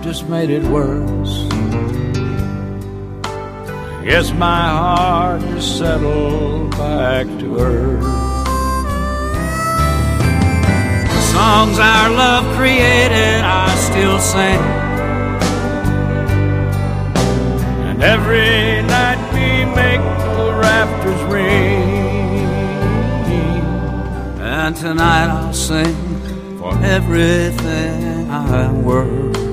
just made it worse. I guess my heart just settled back to earth. The songs our love created I still sing, and every night we make the rafters ring. And tonight I'll sing for everything I'm worth.